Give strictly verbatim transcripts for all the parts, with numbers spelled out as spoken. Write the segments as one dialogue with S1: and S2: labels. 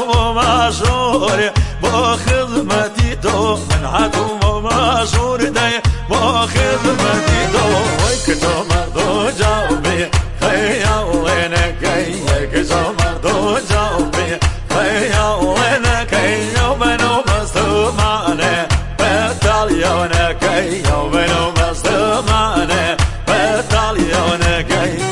S1: وماشور بو خدمتي تو من حتم وماشور داي بو خدمتي تو ويكتو مردو جاوبي خيا وينك يكتو مردو جاوبي خيا وينك يومنو مستمانه بتاليا ونك يومنو مستمانه بتاليا ونك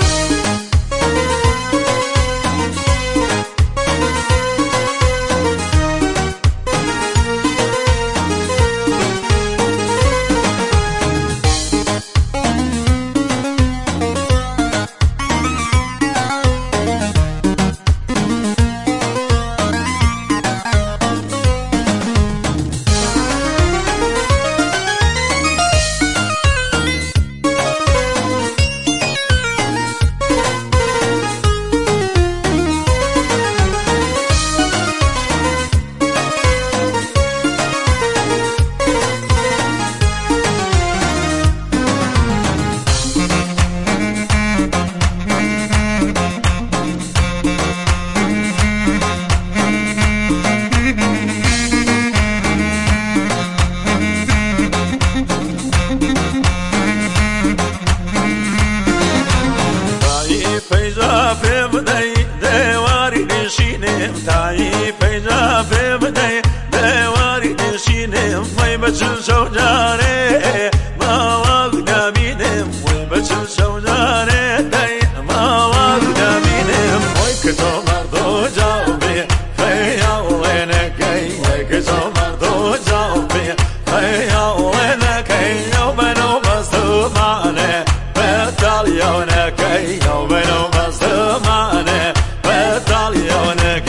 S1: تاي فيجا في بداي دواري نشينم وي بچل شوجاري ما وقنا بينم وي بچل شوجاري داي ما وقنا بينم وي كتو مردو جاوبي خيا وينك كتو مردو جاوبي خيا وينك يومنو مستمانه بتاليا ونك يومنو مستمانه بتاليا ونك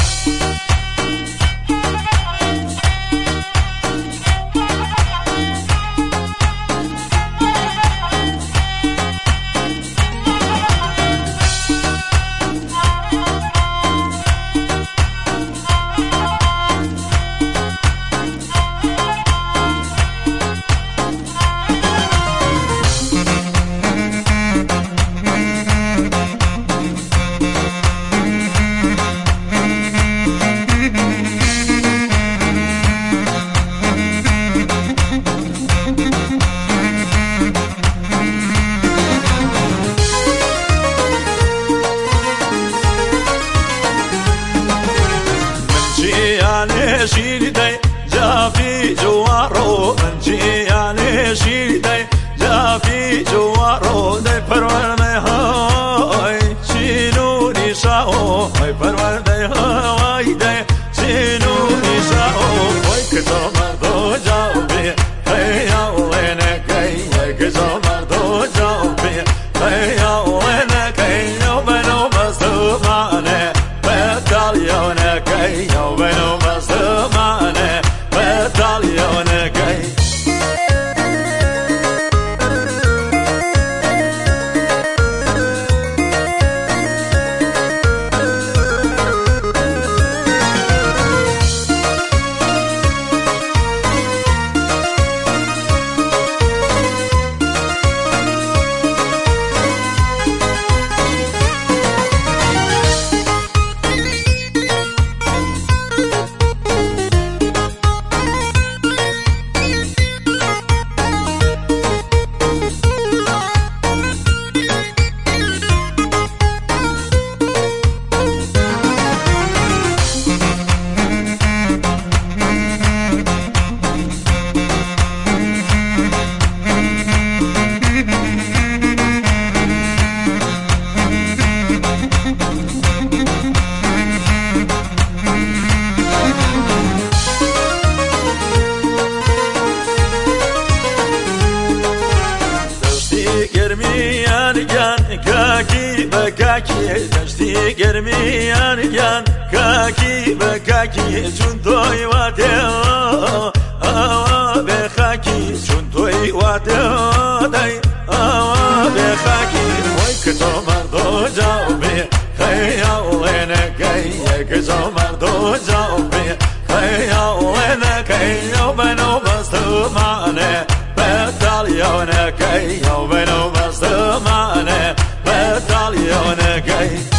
S1: شيري داي جافي جوارو منجي يعني شيري داي جافي جوارو داي پرور داي هاي شينو نشاو هاي پرور داي هاي داي شينو نشاو هاي كتو مردو جاوبي هيا وينك كتو مردو جاوبي هيا وينك يومنو مستمانه بتاليا ونك يومنو مستمانه بتاليا ونك كاكي بكاكي دشتي قرميان يان كاكي بكاكي جندوي واتيو آوا بخاكي جندوي واتيو داي آوا بخاكي ويكتو مردو جاوبي خيا وينك يكتو مردو جاوبي خيا وينك يومنو مستمانه بتاليا ونك يومنو مستمانه بتاليا ونك